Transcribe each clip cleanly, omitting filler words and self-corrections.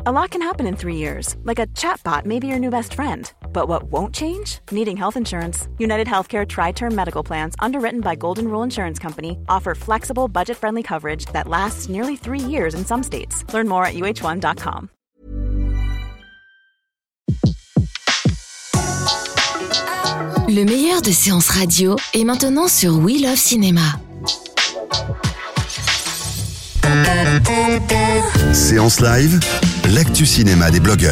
A lot can happen in 3 years, like a chatbot may be your new best friend. But what won't change? Needing health insurance. United Healthcare Tri-Term Medical Plans, underwritten by Golden Rule Insurance Company, offer flexible, budget-friendly coverage that lasts nearly 3 years in some states. Learn more at uh1.com. Le meilleur de séances radio est maintenant sur We Love Cinéma. Séance live, l'actu cinéma des blogueurs.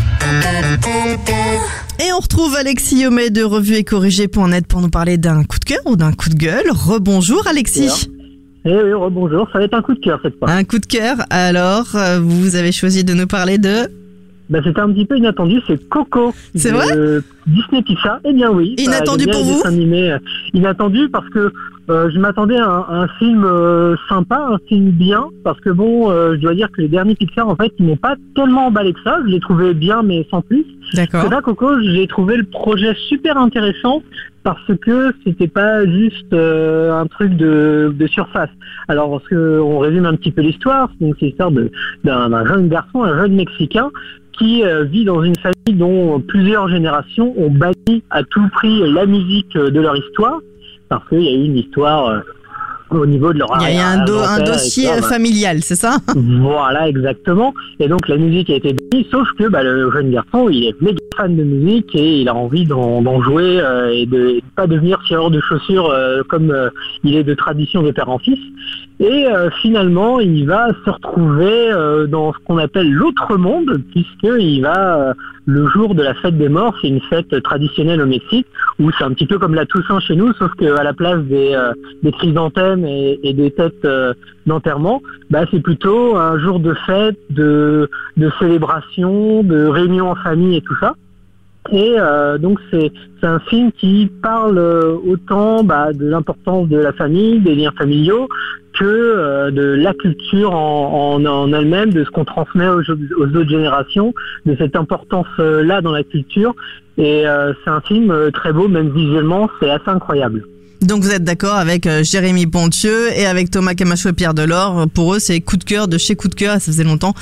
Et on retrouve Alexis Homais de Revue et Corrigé.net pour nous parler d'un coup de cœur ou d'un coup de gueule. Rebonjour Alexis. Oui, rebonjour, ça va être un coup de cœur cette fois. Un coup de cœur, alors vous avez choisi de nous parler de... C'était un petit peu inattendu, c'est Coco. C'est vrai Disney Pixar. Eh bien oui. Inattendu pour vous? Inattendu parce que je m'attendais à un film sympa, un film bien, parce que je dois dire que les derniers Pixar, en fait, ils m'ont pas tellement emballé que ça. Je les trouvais bien, mais sans plus. D'accord. Et là, Coco, j'ai trouvé le projet super intéressant parce que c'était pas juste un truc de surface. Alors, parce que on résume un petit peu l'histoire, donc c'est l'histoire d'un jeune garçon, un jeune Mexicain, qui vit dans une famille dont plusieurs générations ont banni à tout prix la musique de leur histoire, parce qu'il y a eu une histoire au niveau de leur Il y a un dossier familial, c'est ça? Voilà, exactement. Et donc la musique a été bannie, sauf que le jeune garçon, il est méga fan de musique et il a envie d'en jouer et de pas devenir tireur de chaussures comme il est de tradition de père en fils. Et finalement, il va se retrouver dans ce qu'on appelle l'autre monde, puisqu'il va, le jour de la fête des morts, c'est une fête traditionnelle au Mexique, où c'est un petit peu comme la Toussaint chez nous, sauf qu'à la place des chrysanthèmes et des têtes d'enterrement, c'est plutôt un jour de fête, de célébration, de réunion en famille et tout ça. Et donc c'est un film qui parle autant de l'importance de la famille, des liens familiaux, que de la culture en elle-même, de ce qu'on transmet aux autres générations, de cette importance-là dans la culture. Et c'est un film très beau, même visuellement, c'est assez incroyable. Donc vous êtes d'accord avec Jérémy Pontieux et avec Thomas Camacho et Pierre Delors. Pour eux, c'est coup de cœur de chez coup de cœur. Ça faisait longtemps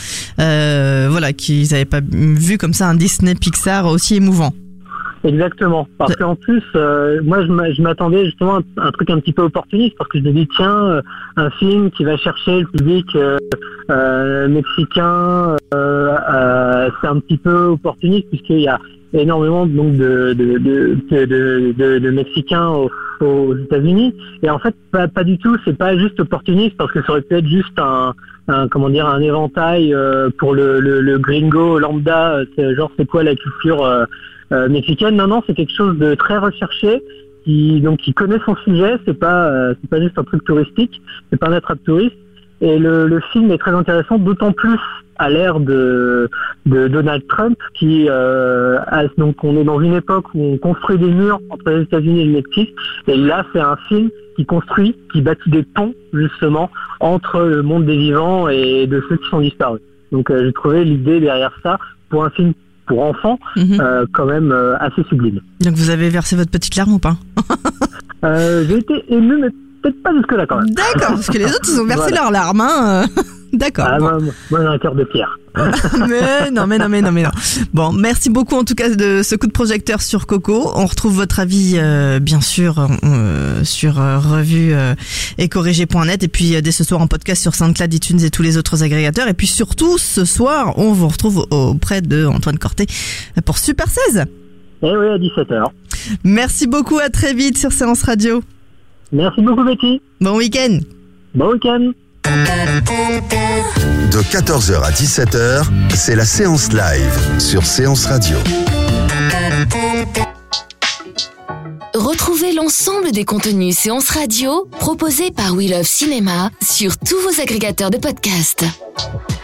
qu'ils n'avaient pas vu comme ça un Disney Pixar aussi émouvant. Exactement, parce qu'en plus, moi je m'attendais justement à un truc un petit peu opportuniste, parce que je me dis tiens, un film qui va chercher le public mexicain, c'est un petit peu opportuniste, puisqu'il y a énormément donc de Mexicains aux États-Unis, et en fait pas du tout, c'est pas juste opportuniste, parce que ça aurait pu être juste un éventail pour le gringo lambda, c'est quoi la culture mexicaine. Non, c'est quelque chose de très recherché, qui connaît son sujet, c'est pas juste un truc touristique, c'est pas un attrape touriste. Et le film est très intéressant, d'autant plus à l'ère de Donald Trump, donc on est dans une époque où on construit des murs entre les États-Unis et le Mexique, et là c'est un film qui bâtit des ponts justement entre le monde des vivants et de ceux qui sont disparus. Donc j'ai trouvé l'idée derrière ça, pour un film pour enfants, quand même assez sublime. Donc vous avez versé votre petite larme ou pas? J'ai été ému, mais peut-être pas jusque là quand même. D'accord, parce que les autres ils ont versé leurs larmes, hein. D'accord. Moi j'ai un cœur de pierre. mais non. Bon, merci beaucoup en tout cas de ce coup de projecteur sur Coco. On retrouve votre avis bien sûr sur Revue et Corrigé.net, et puis dès ce soir en podcast sur SoundCloud, iTunes et tous les autres agrégateurs. Et puis surtout ce soir, on vous retrouve auprès de Antoine Corté pour Super 16. Eh oui, à 17h. Merci beaucoup, à très vite sur Séance Radio. Merci beaucoup Betty. Bon week-end. Bon week-end. De 14h à 17h, c'est la séance live sur Séance Radio. Retrouvez l'ensemble des contenus Séance Radio proposés par We Love Cinéma sur tous vos agrégateurs de podcasts.